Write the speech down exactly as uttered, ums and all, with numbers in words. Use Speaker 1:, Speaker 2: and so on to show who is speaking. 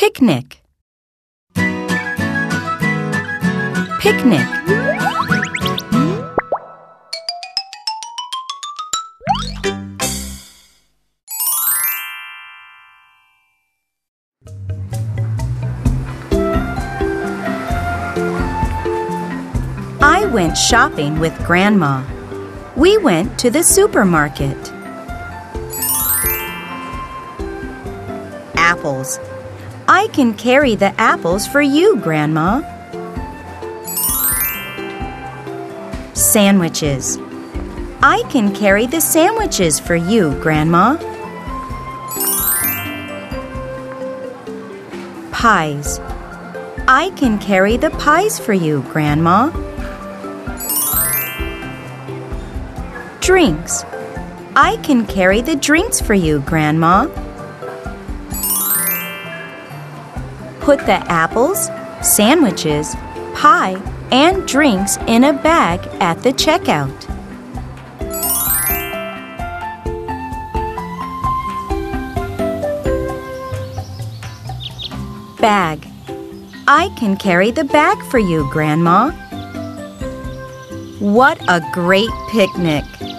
Speaker 1: Picnic. Picnic. I went shopping with Grandma. We went to the supermarket. Apples. I can carry the apples for you, Grandma. Sandwiches. I can carry the sandwiches for you, Grandma. Pies. I can carry the pies for you, Grandma. Drinks. I can carry the drinks for you, Grandma. Put the apples, sandwiches, pie, and drinks in a bag at the checkout. Bag. I can carry the bag for you, Grandma. What a great picnic!